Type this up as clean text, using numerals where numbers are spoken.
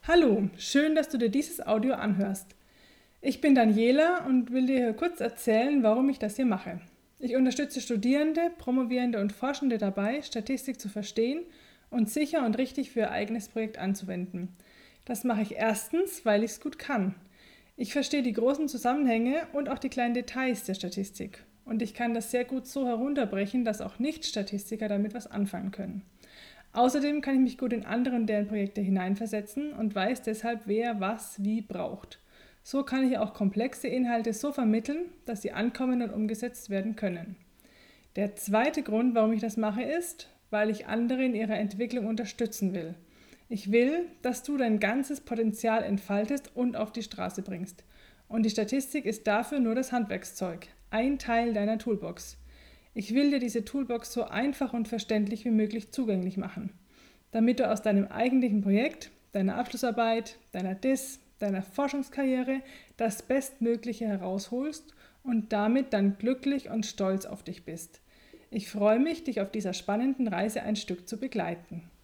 Hallo, schön, dass du dir dieses Audio anhörst. Ich bin Daniela und will dir hier kurz erzählen, warum ich das hier mache. Ich unterstütze Studierende, Promovierende und Forschende dabei, Statistik zu verstehen und sicher und richtig für ihr eigenes Projekt anzuwenden. Das mache ich erstens, weil ich es gut kann. Ich verstehe die großen Zusammenhänge und auch die kleinen Details der Statistik. Und ich kann das sehr gut so herunterbrechen, dass auch Nicht-Statistiker damit was anfangen können. Außerdem kann ich mich gut in andere und deren Projekte hineinversetzen und weiß deshalb, wer was wie braucht. So kann ich auch komplexe Inhalte so vermitteln, dass sie ankommen und umgesetzt werden können. Der zweite Grund, warum ich das mache, ist, weil ich andere in ihrer Entwicklung unterstützen will. Ich will, dass du dein ganzes Potenzial entfaltest und auf die Straße bringst. Und die Statistik ist dafür nur das Handwerkszeug, ein Teil deiner Toolbox. Ich will dir diese Toolbox so einfach und verständlich wie möglich zugänglich machen, damit du aus deinem eigentlichen Projekt, deiner Abschlussarbeit, deiner DIS, deiner Forschungskarriere das Bestmögliche herausholst und damit dann glücklich und stolz auf dich bist. Ich freue mich, dich auf dieser spannenden Reise ein Stück zu begleiten.